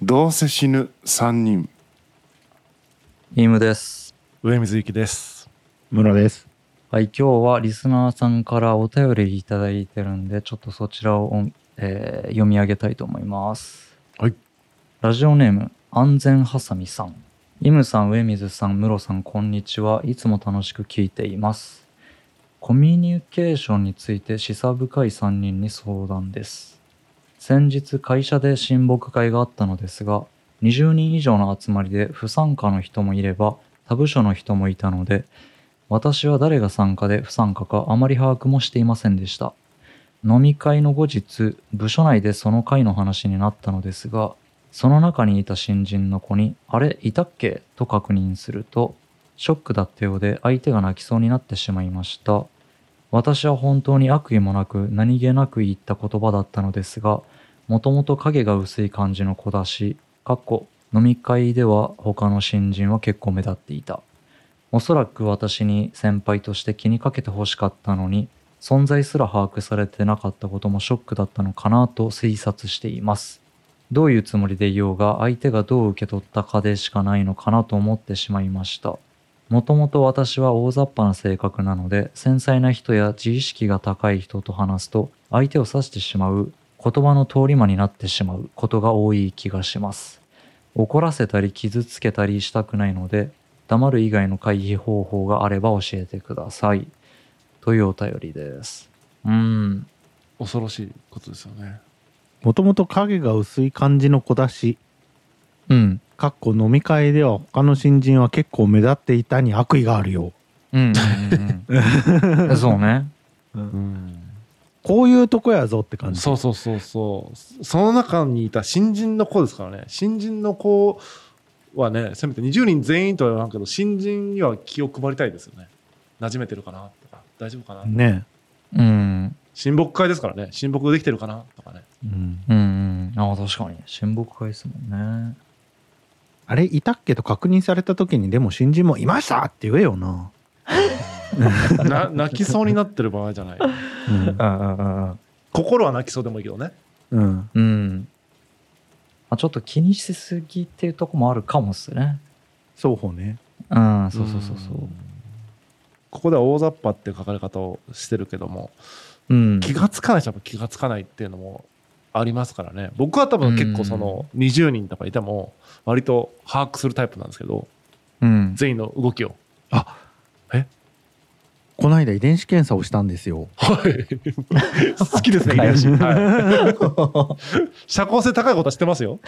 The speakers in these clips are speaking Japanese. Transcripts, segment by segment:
どうせ死ぬ3人。 イームです。 上水幸です。 村です。 はい、今日はリスナーさんからお便りいただいてるんで、ちょっとそちらを、読み上げたいと思います。 はい。 ラジオネーム安全はさみさん。イムさん、上水さん、室さん、こんにちは。いつも楽しく聞いています。コミュニケーションについて示唆深い3人に相談です。先日会社で親睦会があったのですが、20人以上の集まりで不参加の人もいれば他部署の人もいたので、私は誰が参加で不参加かあまり把握もしていませんでした。飲み会の後日、部署内でその会の話になったのですが、その中にいた新人の子にあれいたっけと確認すると、ショックだったようで相手が泣きそうになってしまいました。私は本当に悪意もなく何気なく言った言葉だったのですが、もともと影が薄い感じの子だし、飲み会では他の新人は結構目立っていた。おそらく私に先輩として気にかけてほしかったのに、存在すら把握されてなかったこともショックだったのかなと推察しています。どういうつもりでいようが相手がどう受け取ったかでしかないのかなと思ってしまいました。もともと私は大雑把な性格なので、繊細な人や自意識が高い人と話すと相手を指してしまう、言葉の通り魔になってしまうことが多い気がします。怒らせたり傷つけたりしたくないので、黙る以外の回避方法があれば教えてください。というお便りです。 恐ろしいことですよね。 もともと影が薄い感じの子だし、 飲み会では他の新人は結構目立っていたに悪意があるよ。 そうね。 こういうとこやぞって感じ。 そう。その中にいた新人の子ですからね。新人の子はね、せめて20人全員とは言わんけど、新人には気を配りたいですよね。馴染めてるかなとか、大丈夫かなね。 親睦会ですからね。親睦できてるかなとかね。 ああ、確かに親睦会ですもんね。 あれいたっけと確認された時に、でも新人もいましたって言えよな。 泣きそうになってる場合じゃない。心は泣きそうでもいいけどね。 ちょっと気にしすぎっていうとこもあるかもっすね。 双方ね。 そう。 ここでは大雑把っていう書かれ方をしてるけども、気がつかない人は気がつかないっていうのもありますからね。僕は多分結構その20人とかいても割と把握するタイプなんですけど、全員の動きを。 この間遺伝子検査をしたんですよ。 はい。好きですね、遺伝子。社交性高いことは知ってますよ。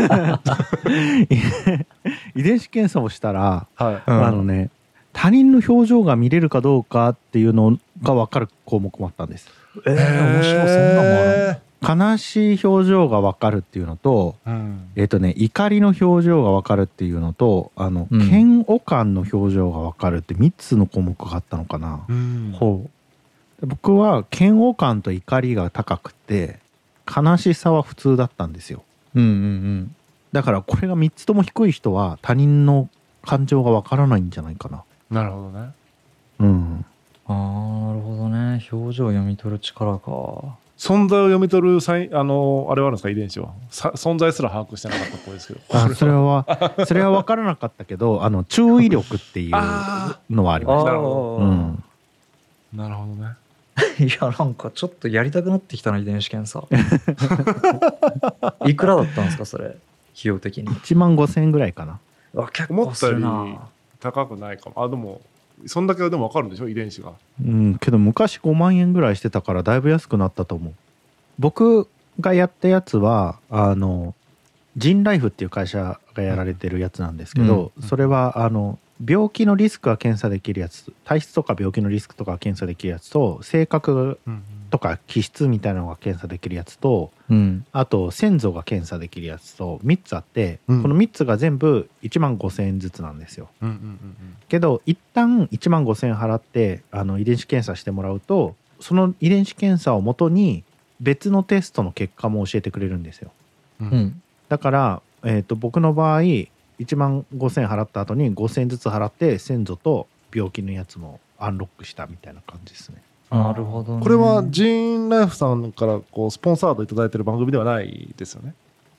遺伝子検査をしたら、他人の表情が見れるかどうかっていうのが分かる項目もあったんです。 面白い。そんなもんある。 悲しい表情が分かるっていうのと、怒りの表情が分かるっていうのと、嫌悪感の表情が分かるって3つの項目があったのかな。僕は嫌悪感と怒りが高くて、悲しさは普通だったんですよ。だからこれが3つとも低い人は他人の感情が分からないんじゃないかな。 なるほどね。 なるほどね。表情を読み取る力か。 存在を読み取るあれはあるんですか、遺伝子は。存在すら把握してなかったっぽいですけど。 それは分からなかったけど、注意力っていうのはありました。 なるほどね。 いや、なんかちょっとやりたくなってきたな、遺伝子検査。いくらだったんですか、それ。費用的に。 15,000円ぐらいかな。 結構するな。 思ったより高くないかも。でもそんだけでも分かるんでしょ、遺伝子が。 けど昔5万円ぐらいしてたからだいぶ安くなったと思う。僕がやったやつはジンライフっていう会社がやられてるやつなんですけど、それは病気のリスクが検査できるやつ、体質とか病気のリスクとか検査できるやつと、性格とか気質みたいなのが検査できるやつと、あと先祖が検査できるやつと3つあって、この3つが全部15,000円ずつなんですよ。けど一旦15,000円払って遺伝子検査してもらうと、その遺伝子検査をもとに別のテストの結果も教えてくれるんですよ。だから、僕の場合15,000円払った後に5,000円ずつ払って先祖と病気のやつもアンロックしたみたいな感じですね。 なるほどね。 これはジーンライフさんからスポンサードいただいてる番組ではないですよね。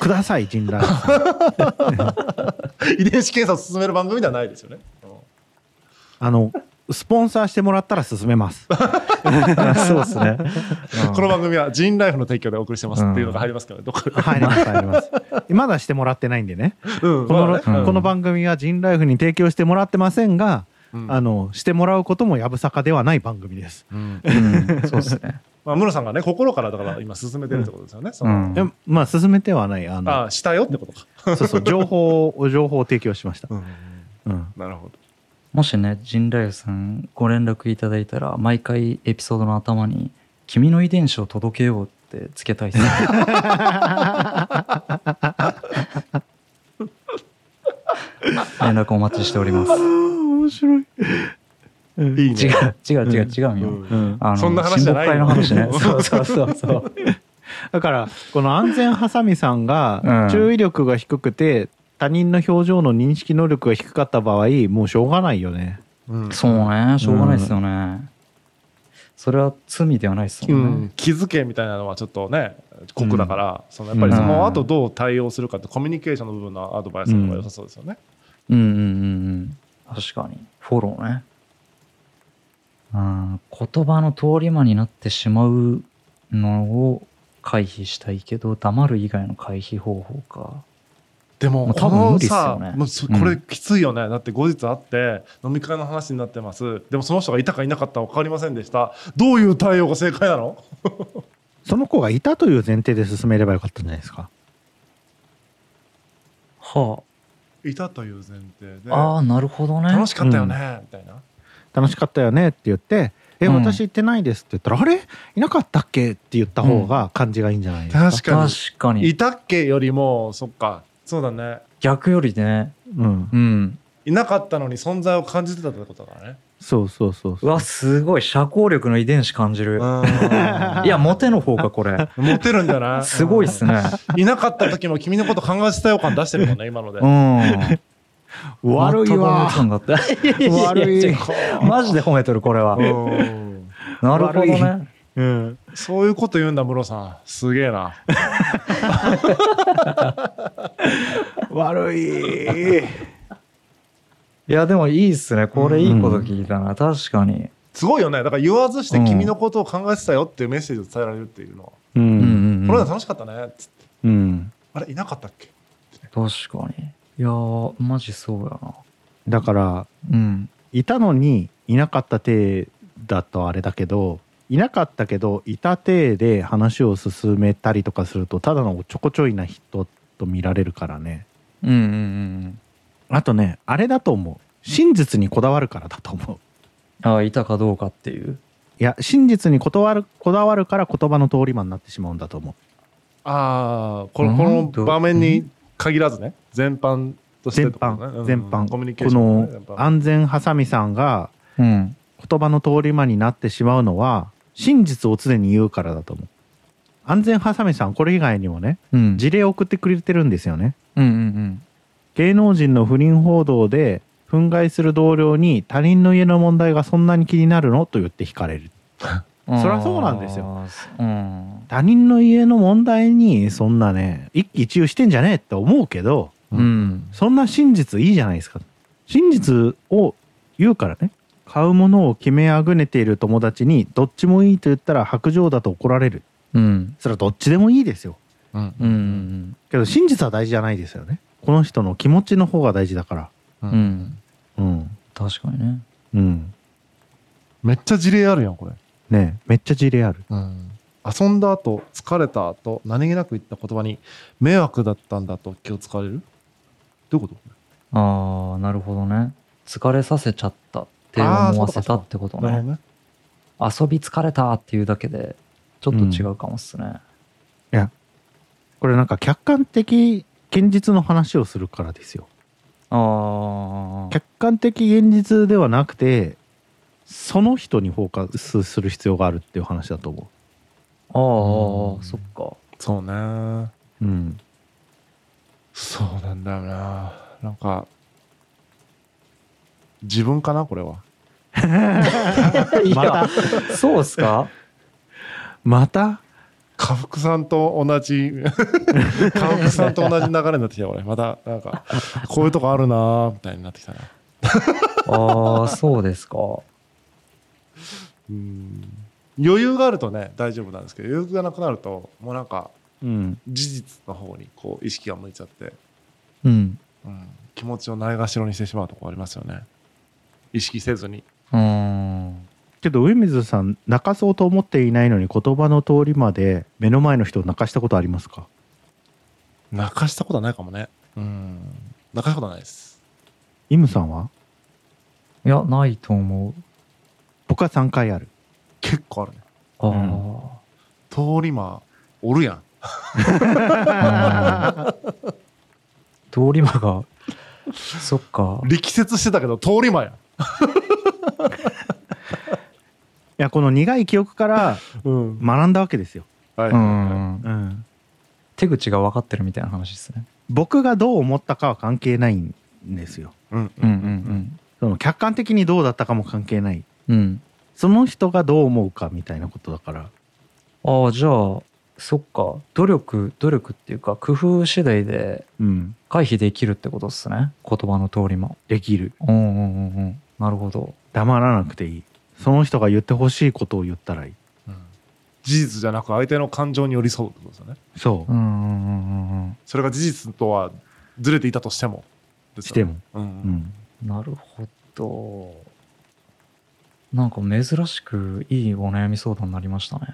ください陣ライフさん。 遺伝子検査を進める番組ではないですよね。 スポンサーしてもらったら進めます。 そうですね。 この番組はジンライフの提供でお送りしてますっていうのが入りますからね、どっかで。 入ります入ります。まだしてもらってないんでね。この番組はジンライフに提供してもらってませんが、してもらうこともやぶさかではない番組です。 そうですね。 まあ室さんがね心からだから今進めてるってことですよね。 まあ進めてはない。 したよってことか。 そうそう情報を提供しました。 なるほど。 もしね、陣ライフさんご連絡いただいたら、毎回エピソードの頭に、君の遺伝子を届けようってつけたいですね。連絡お待ちしております。 面白い。 いいね。 違うよ。 そんな話じゃないよ。 親睦会の話ね。そう。 だから、この安全ハサミさんが注意力が低くて、他人の表情の認識能力が低かった場合、もうしょうがないよね。 そうね、しょうがないですよね。それは罪ではないですもんね。 気づけみたいなのはちょっとね酷だから、やっぱりその後どう対応するかってコミュニケーションの部分のアドバイスの方が良さそうですよね。 確かにフォローね。言葉の通り魔になってしまうのを回避したいけど、黙る以外の回避方法か。 でも多分無理っすよね。 これきついよね。だって後日会って飲み会の話になってます。でもその人がいたかいなかったか分かりませんでした。どういう対応が正解なの？ その子がいたという前提で進めればよかったんじゃないですか。 はあ。いたという前提で。 ああ、なるほどね。 楽しかったよね、みたいな。 楽しかったよねって言って、私行ってないですって言ったら、あれいなかったっけって言った方が感じがいいんじゃないですか。 確かに。いたっけよりも、そっか。そうだね。 逆よりね。 いなかったのに存在を感じてたってことだね。 そう。 うわ、すごい社交力の遺伝子感じる。いや、モテの方かこれ。 モテるんじゃない？ すごいっすね。 いなかった時も君のこと考えてたよ感出してるもんね、今ので。 悪いわ。 悪い。マジで褒めてるこれは。なるほどね。 そういうこと言うんだ、室さん。すげえな。 悪い。 いや、でもいいっすね。これいいこと聞いたな。確かに。 すごいよね。だから言わずして君のことを考えてたよっていうメッセージを伝えられるっていうのは。この間楽しかったね。っつって。あれ、いなかったっけ？ 確かに。いやー、マジそうやな。 だから、いたのにいなかった体だとあれだけど、いなかったけどいた体で話を進めたりとかするとただのちょこちょいな人と見られるからね。あとね、あれだと思う。真実にこだわるからだと思う。いたかどうかっていう。 いや、真実にこだわるから言葉の通り魔になってしまうんだと思う。 この場面に限らずね、全般としてってことね。 全般。 コミュニケーションね。 この安全ハサミさんが言葉の通り魔になってしまうのは真実を常に言うからだと思う。安全ハサミさんこれ以外にもね、事例を送ってくれてるんですよね。芸能人の不倫報道で憤慨する同僚に他人の家の問題がそんなに気になるのと言って惹かれる。そりゃそうなんですよ。他人の家の問題にそんなね一喜一憂してんじゃねえって思うけど、そんな真実いいじゃないですか。真実を言うからね。買うものを決めあぐねている友達にどっちもいいと言ったら白状だと怒られる。それはどっちでもいいですよ。けど真実は大事じゃないですよね。この人の気持ちの方が大事だから。 確かにね。 めっちゃ事例あるやんこれ。 ね、めっちゃ事例ある。 遊んだ後疲れた後何気なく言った言葉に迷惑だったんだと気を使われる。どういうこと？ なるほどね。疲れさせちゃったって思わせたってことね。遊び疲れたっていうだけでちょっと違うかもっすね。 いや、これなんか客観的現実の話をするからですよ。客観的現実ではなくてその人にフォーカスする必要があるっていう話だと思う。そっか。 そうね。そうなんだよな。なんか自分かなこれは。 いや、そうっすか。 また家福さんと同じ流れになってきた。俺またなんかこういうとこあるなーみたいになってきたな。 ああ、そうですか。 余裕があるとね大丈夫なんですけど、余裕がなくなるともうなんか事実の方にこう意識が向いちゃって、気持ちをないがしろにしてしまうところありますよね、意識せずに。 けど上水さん、泣かそうと思っていないのに言葉の通りまで目の前の人を泣かしたことありますか？ 泣かしたことはないかもね。泣かしたことはないです。 イムさんは？ いや、ないと思う。 僕は3回ある。 結構あるね。通り魔おるやん。 通り魔がそっか、 力説してたけど通り魔やん。 いや、この苦い記憶から学んだわけですよ。 手口が分かってるみたいな話ですね。 僕がどう思ったかは関係ないんですよ。その客観的にどうだったかも関係ない。その人がどう思うかみたいなことだから。 ああ、じゃあそっか、努力っていうか工夫次第で回避できるってことですね、言葉の通りも。 できる。 なるほど。 黙らなくていい。その人が言ってほしいことを言ったらいい。 事実じゃなく相手の感情に寄り添うってことですよね。 そう。 それが事実とはずれていたとしてもしても。 なるほど。なんか珍しくいいお悩み相談になりましたね。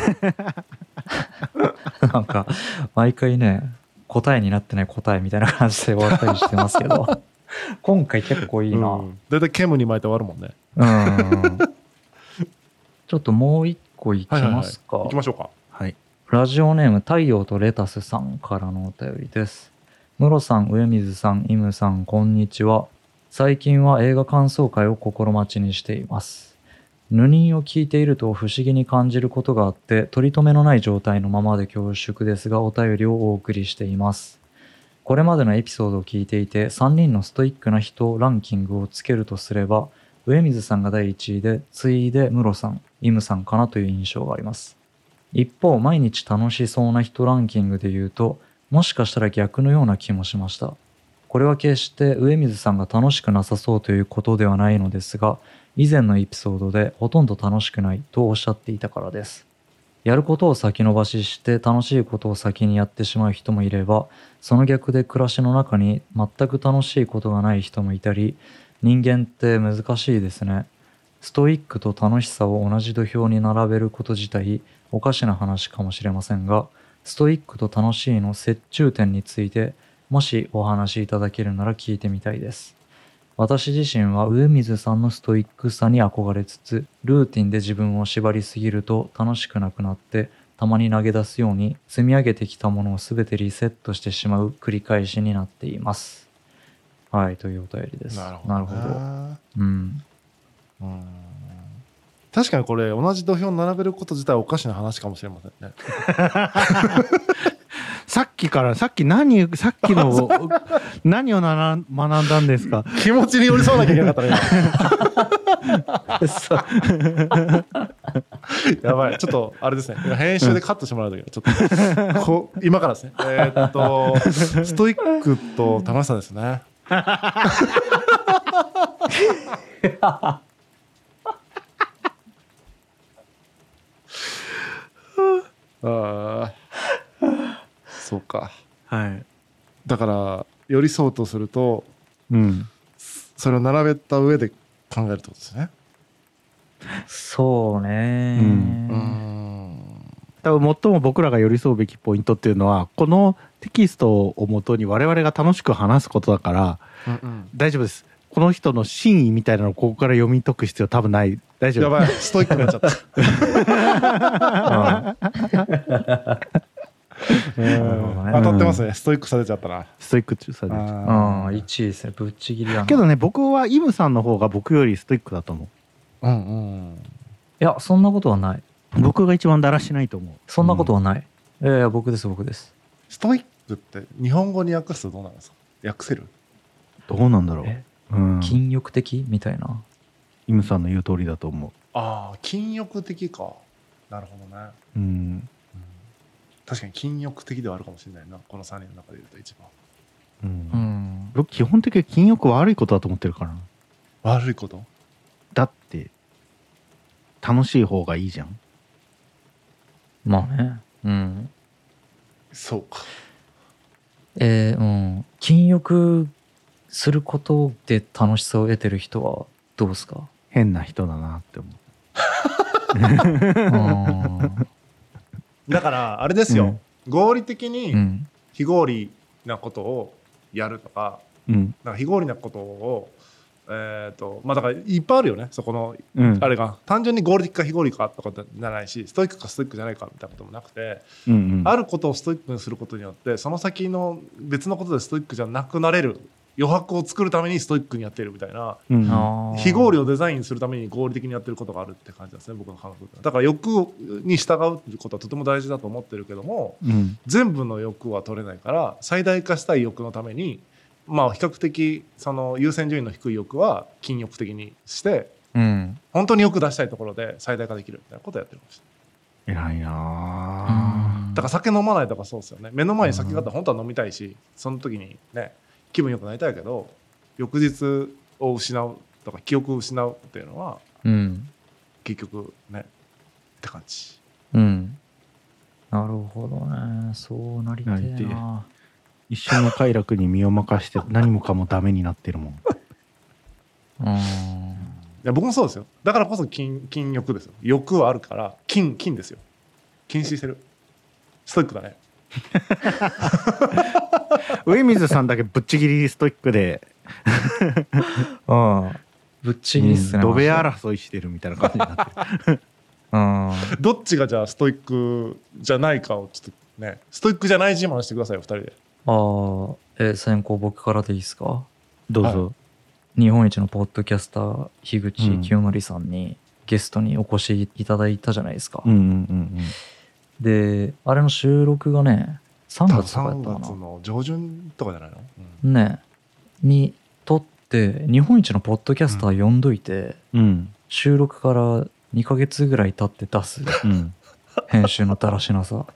なんか毎回ね、答えになってない答えみたいな感じで終わったりしてますけど、今回結構いいな。 だいたい煙に巻いて終わるもんね。 ちょっともう一個いきますか。 いきましょうか。 はい。 ラジオネーム太陽とレタスさんからのお便りです。ムロさん、上水さん、イムさん、こんにちは。最近は映画感想会を心待ちにしています。ヌニンを聞いていると不思議に感じることがあって、取り留めのない状態のままで恐縮ですが、お便りをお送りしています。これまでのエピソードを聞いていて、3人のストイックな人ランキングをつけるとすれば、上水さんが第1位で、次いでムロさん、イムさんかなという印象があります。一方、毎日楽しそうな人ランキングで言うと、もしかしたら逆のような気もしました。これは決して上水さんが楽しくなさそうということではないのですが、以前のエピソードでほとんど楽しくないとおっしゃっていたからです。やることを先延ばしして楽しいことを先にやってしまう人もいれば、その逆で暮らしの中に全く楽しいことがない人もいたり、人間って難しいですね。ストイックと楽しさを同じ土俵に並べること自体おかしな話かもしれませんが、ストイックと楽しいの折衷点についてもしお話しいただけるなら聞いてみたいです。私自身は上水さんのストイックさに憧れつつ、ルーティンで自分を縛りすぎると楽しくなくなって、たまに投げ出すように積み上げてきたものをすべてリセットしてしまう繰り返しになっています。はい、というお便りです。なるほど。 確かにこれ同じ土俵に並べること自体おかしな話かもしれませんね。 さっき何を学んだんですか？ 気持ちに寄り添わなきゃいけなかったね。やばい、ちょっとあれですね。編集でカットしてもらうときはちょっと今からですね。ストイックと楽しさですね。そうか。 はい。 だから寄り添うとすると、それを並べた上で考えるってことですね。 そうね。 多分最も僕らが寄り添うべきポイントっていうのは、このテキストをもとに我々が楽しく話すことだから、大丈夫です。この人の真意みたいなのをここから読み解く必要多分ない。大丈夫。 やばい、ストイックになっちゃった。当たってますね。ストイックされちゃったな。 ストイックされちゃった。 1位ですね。ぶっちぎりやな。 けどね、僕はイムさんの方が僕よりストイックだと思う。 いや、そんなことはない。 僕が一番だらしないと思う。 そんなことはない。僕です。 ストイックって日本語に訳すとどうなんですか？訳せる？ どうなんだろう。 禁欲的みたいな。 イムさんの言う通りだと思う。 ああ、禁欲的か。なるほどね。 確かに禁欲的ではあるかもしれないな、この3人の中で言うと一番。 僕基本的に禁欲悪いことだと思ってるからな。 悪いこと？ だって楽しい方がいいじゃん。 まあね。 そうか。 禁欲することで楽しさを得てる人はどうですか？ 変な人だなって思う。 だからあれですよ、合理的に非合理なことをやるとか、なんか非合理なことをまあだからいっぱいあるよね、そこの、あれが単純に合理的か非合理かってことじゃないし、ストイックかストイックじゃないかみたいなこともなくて、あることをストイックにすることによってその先の別のことでストイックじゃなくなれる余白を作るためにストイックにやっているみたいな、非合理をデザインするために合理的にやってることがあるって感じですね、僕の感覚だから欲に従うっていうことはとても大事だと思ってるけども、全部の欲は取れないから最大化したい欲のためにまあ比較的その優先順位の低い欲は禁欲的にして、本当に欲出したいところで最大化できるみたいなことをやってるかもしれない。 偉いな。 だから酒飲まないとかそうですよね。目の前に酒があったら本当は飲みたいし、その時にね気分良くなりたいけど翌日を失うとか記憶を失うっていうのは、結局ねって感じ。 なるほどね。そうなりたいな。 一瞬の快楽に身を任して何もかもダメになってるもん。 いや僕もそうですよ。だからこそ禁欲ですよ。欲はあるから禁ですよ。禁止してる。ストイックだね。 上水さんだけぶっちぎりストイックでぶっちぎりっすね。 土塀争いしてるみたいな感じになってる。 どっちがじゃあストイックじゃないかをちょっとね、ストイックじゃない自慢してくださいよ2人で。 先行僕からでいいですか？ どうぞ。 日本一のポッドキャスター樋口清則さんにゲストにお越しいただいたじゃないですか。であれの収録がね3月とかやったかな。 3月の上旬とかじゃないの？ ねに撮って日本一のポッドキャスター呼んどいて、収録から2ヶ月ぐらい経って出す、編集のだらしなさ。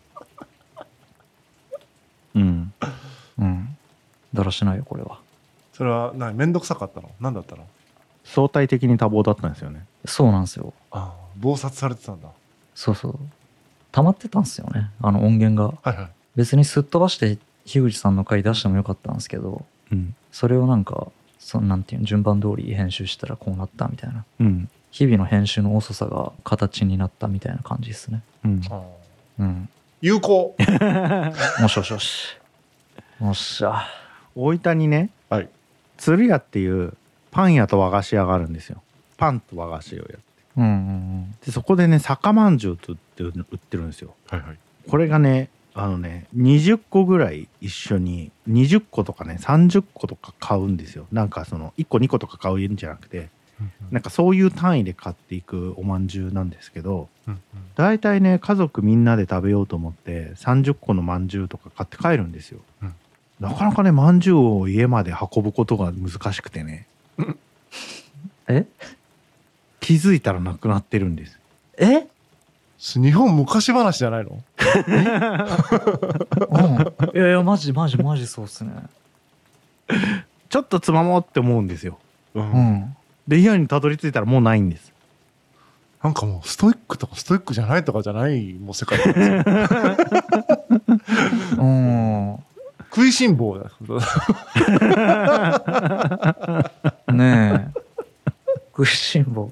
だらしないよこれは。 それは面倒くさかったの？何だったの？ 相対的に多忙だったんですよね。 そうなんですよ。 忙殺されてたんだ。 そう溜まってたんですよね、あの音源が。別にすっ飛ばして樋口さんの回出してもよかったんですけど、それをなんかなんていうの順番通り編集したらこうなったみたいな、日々の編集の遅さが形になったみたいな感じですね。 有効。 もしよしおっしゃ。 大分にね、鶴屋っていうパン屋と和菓子屋があるんですよ。パンと和菓子をやって、でそこでね酒まんじゅうって売ってるんですよ。これがね20個ぐらい一緒に20個とかね30個とか買うんですよ。なんかその1個2個とか買うんじゃなくて、なんかそういう単位で買っていくおまんじゅうなんですけど、だいたいね家族みんなで食べようと思って30個のまんじゅうとか買って帰るんですよ。なかなかねまんじゅうを家まで運ぶことが難しくてね気づいたらなくなってるんです。 日本昔話じゃないの？ いやマジそうっすね。 ちょっとつまもうって思うんですよ。で家にたどり着いたらもうないんです。 なんかもうストイックとかストイックじゃないとかじゃないもう世界なんですよ。食いしん坊だ。 ねえ食いしん坊。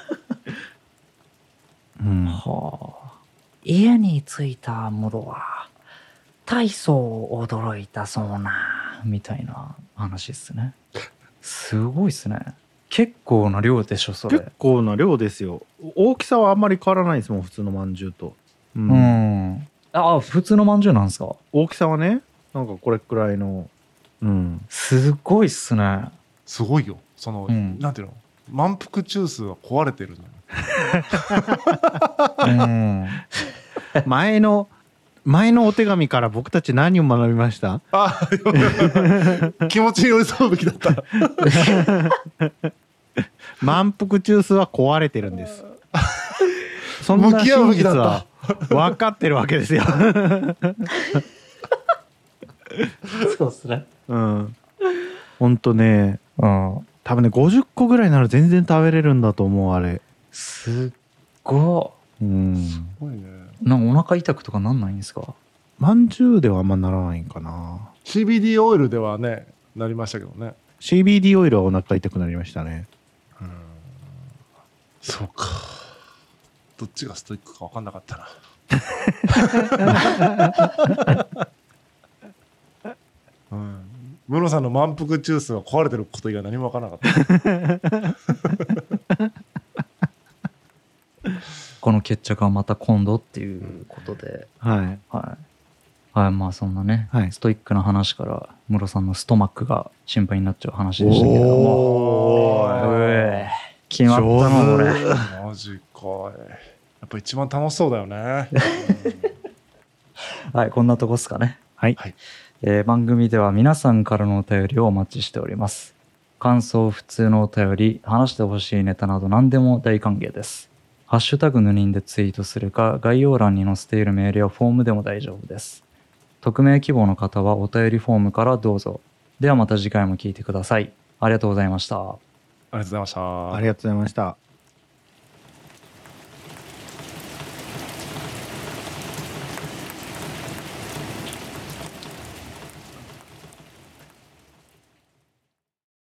家に着いた者は大層驚いたそうなみたいな話ですね。すごいっすね。結構な量でしょそれ。 結構な量ですよ。大きさはあんまり変わらないですもん普通のまんじゅうと。 普通のまんじゅうなんですか？ 大きさはねなんかこれくらいの。 すごいっすね。 すごいよ。その、なんていうの満腹中枢は壊れてるじゃん。前のお手紙から僕たち何を学びました？ 気持ちに寄り添うべきだった。 満腹中枢は壊れてるんです。 そんな真実は分かってるわけですよ。 そうっすね。 うん。ほんとね、 うん。 多分ね50個ぐらいなら全然食べれるんだと思うあれ。 すっごうん。 すごいね。 い。なんかお腹痛くとかなんないんですか？ まんじゅうではあんまならないんかな。 CBD オイルではね、なりましたけどね。 CBD オイルはお腹痛くなりましたね。 そうか。どっちがストイックか分かんなかったな。うん、ムロさんの満腹中枢が壊れてること以外何も分からなかった。 この決着はまた今度っていうことで、 はいはいはい、まあそんなね、 はい、 ストイックな話からムロさんのストマックが心配になっちゃう話でしたけれども、決まったのこれ。 マジか。やっぱ一番楽しそうだよね。 はい、こんなとこっすかね。 はい、 番組では皆さんからのお便りをお待ちしております。感想、普通のお便り、話してほしいネタなど何でも大歓迎です。ハッシュタグぬにんでツイートするか、概要欄に載せているメールやフォームでも大丈夫です。匿名希望の方はお便りフォームからどうぞ。ではまた次回も聞いてください。ありがとうございました。 ありがとうございました。 ありがとうございました。